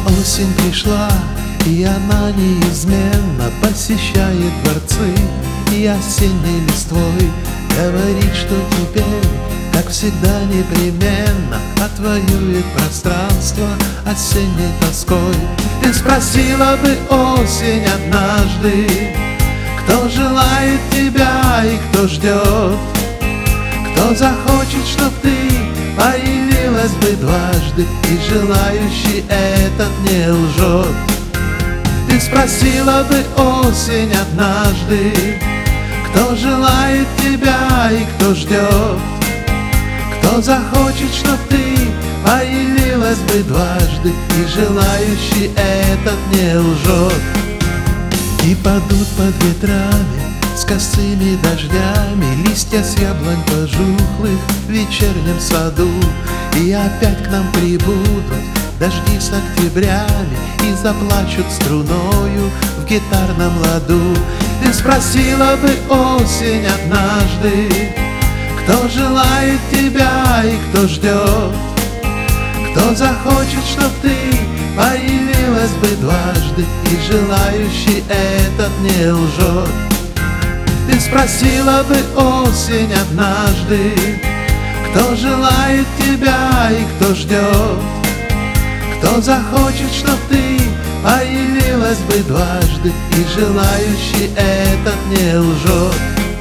Осень пришла, и она неизменно посещает дворцы, и осенней листвой говорит, что теперь, как всегда, непременно отвоюет пространство осенней тоской. Ты спросила бы, осень, однажды, кто желает тебя и кто ждет, кто захочет, чтоб ты появилась бы дважды, и желающий этот не лжет. Ты спросила бы, осень, однажды, кто желает тебя и кто ждет, кто захочет, чтоб ты появилась бы дважды, и желающий этот не лжет. И падут под ветрами с косыми дождями листья с яблонь пожухлых в вечернем саду, и опять к нам прибудут дожди с октябрями и заплачут струною в гитарном ладу. Ты спросила бы, осень, однажды, кто желает тебя и кто ждет, кто захочет, чтоб ты появилась бы дважды, и желающий этот не лжет. Ты спросила бы, осень, однажды, кто желает тебя и кто ждет, кто захочет, чтоб ты появилась бы дважды, и желающий этот не лжет.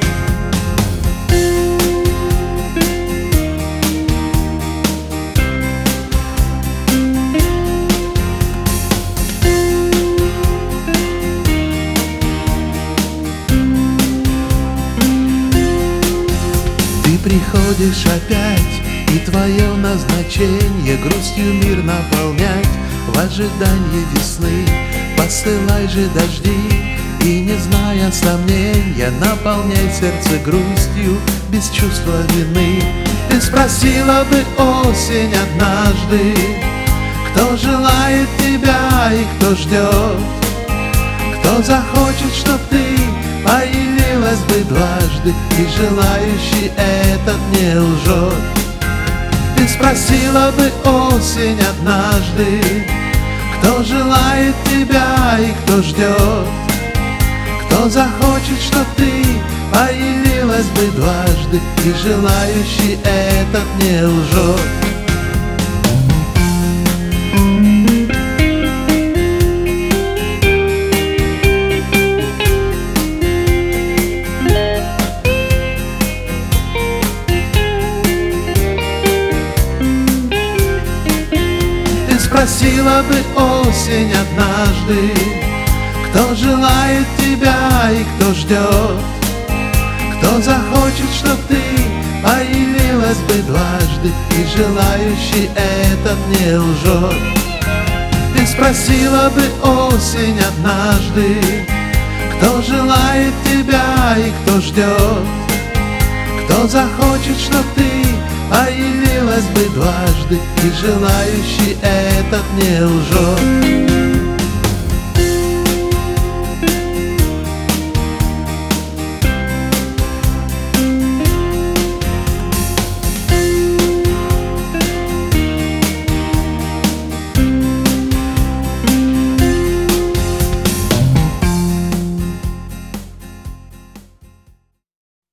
Ты приходишь опять, и твое назначение грустью мир наполнять в ожидании весны. Посылай же дожди, и, не зная сомнения, наполняй сердце грустью без чувства вины. Ты спросила бы, осень, однажды, кто желает тебя и кто ждет, кто захочет, чтоб ты появилась бы дважды, и желающий этот не лжет. Ты спросила бы, осень, однажды, кто желает тебя и кто ждет, кто захочет, чтоб ты появилась бы дважды, и желающий этот не лжет. Спросила бы, осень, однажды, кто желает тебя и кто ждет, кто захочет, чтоб ты появилась бы дважды, и желающий этот не лжет. Ты спросила бы, осень, однажды, кто желает тебя и кто ждет, кто захочет, чтоб ты появилась бы дважды, и желающий этот не лжет.